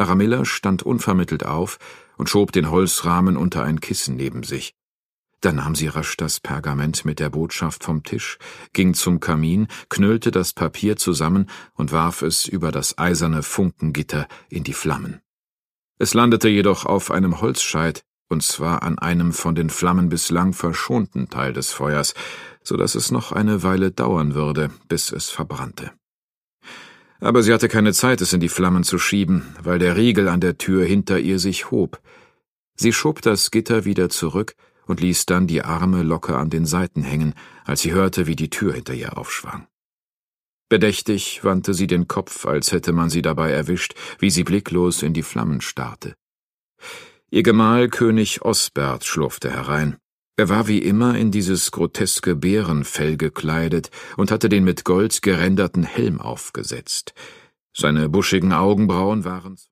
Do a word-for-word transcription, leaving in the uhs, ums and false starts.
Aramilla stand unvermittelt auf und schob den Holzrahmen unter ein Kissen neben sich. Dann nahm sie rasch das Pergament mit der Botschaft vom Tisch, ging zum Kamin, knüllte das Papier zusammen und warf es über das eiserne Funkengitter in die Flammen. Es landete jedoch auf einem Holzscheit, und zwar an einem von den Flammen bislang verschonten Teil des Feuers, so dass es noch eine Weile dauern würde, bis es verbrannte. Aber sie hatte keine Zeit, es in die Flammen zu schieben, weil der Riegel an der Tür hinter ihr sich hob. Sie schob das Gitter wieder zurück und ließ dann die Arme locker an den Seiten hängen, als sie hörte, wie die Tür hinter ihr aufschwang. Bedächtig wandte sie den Kopf, als hätte man sie dabei erwischt, wie sie blicklos in die Flammen starrte. Ihr Gemahl König Osbert schlurfte herein. Er war wie immer in dieses groteske Bärenfell gekleidet und hatte den mit Gold geränderten Helm aufgesetzt. Seine buschigen Augenbrauen waren